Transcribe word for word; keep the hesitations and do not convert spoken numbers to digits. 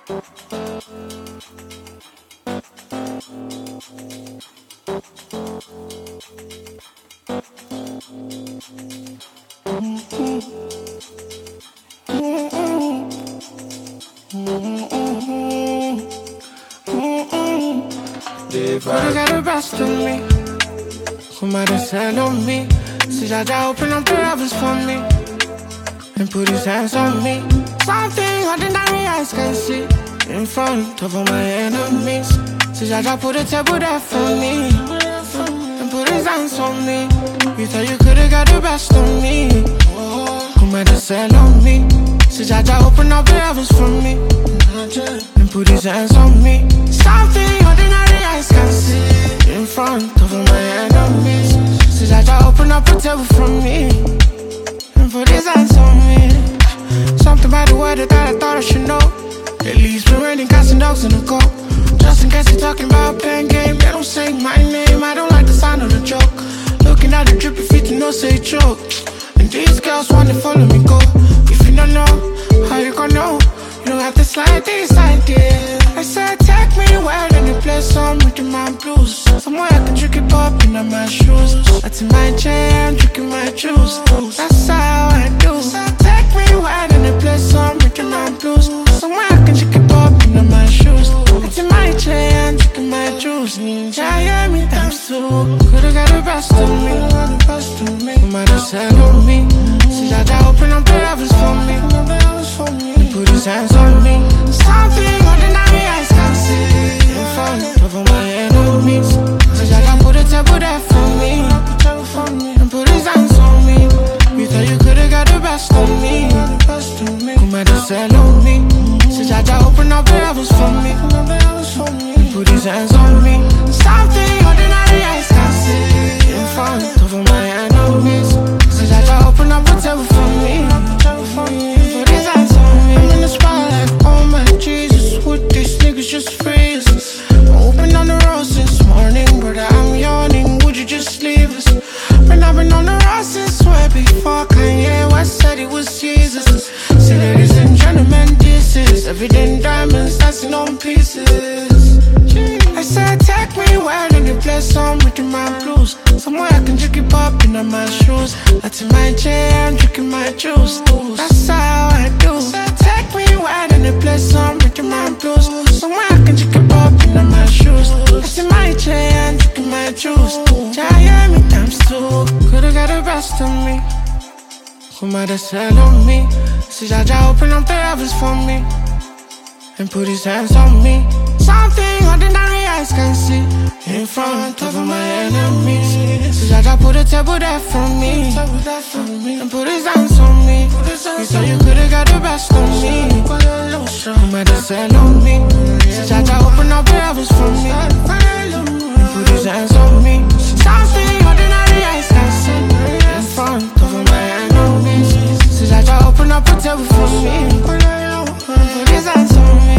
Could've got the best of me. Who might have said on me? See Jaja open up the heavens for me and put his hands on me. Something ordinary eyes can see in front of all my enemies. See Jaja put a table there for me and put his hands on me. You thought you could've got the best of me. Who might have said on me? See Jaja open up the heavens for me and put his hands on me. Something ordinary eyes can see in front of all my enemies. See Jaja open up a table for me and put his hands on me. Something about the weather that I thought I should know. At least been raining cats and dogs in the cold. Just in case you're talking about pen game, they don't say my name. I don't like the sound of the joke. Looking at the drippy feet, you know say choke. And these girls wanna follow me go. If you don't know, how you gon' know? You don't have to slide these ideas. I said take me where in the place some with my blues. Somewhere I can drink it pop in my shoes. That's in my chair, I'm drinking my juice. That's how I do. So take me where in the place some with my blues. Somewhere I can drink it pop in my shoes. That's in my chair, I'm drinking my juice. Yeah, me times two. Could've got the best of me. Who might have said on me? See Jaja open up the heavens for me and put his hands on me. Something ordinary eyes can see in front of all my enemies. See Jaja put a table there for me and put his hands on me. You thought you could've got the best of me. Who might have said on me? See Jaja open up the heavens for me and put his hands on me. Something ordinary eyes can see in front of all my enemies. See Jaja open up a table for me and put his hands on me. I'm in the spotlight, oh my Jesus, would these niggas just freeze us? Open on the road since morning, brother, I'm yawning, would you just leave us? Man, I've been on the road since way before Kanye West said it was Jesus. See, ladies and gentlemen, this is everyday diamonds dancing on pieces. I said take me where in the place some with my blues. Somewhere I can drink it pop in my shoes. That's in my chair, I'm drinking my juice. That's how I do. Said take me where in the place some with my blues. Somewhere I can drink it pop in my shoes. That's in my chair, I'm drinking my juice. Yeah, me times two. Could've got the best of me. Who might have said on me? See Jaja open up the heavens for me and put his hands on me. Something ordinary eyes can see in front of all my enemies. See Jaja put a table there for me and put his hands on me. You thought you could've got the best of me. Who might have said on me? See Jaja open up the heavens for me and put his hands on me. Something ordinary eyes can see in front of all my enemies. See Jaja open up a table for me and put his hands on me.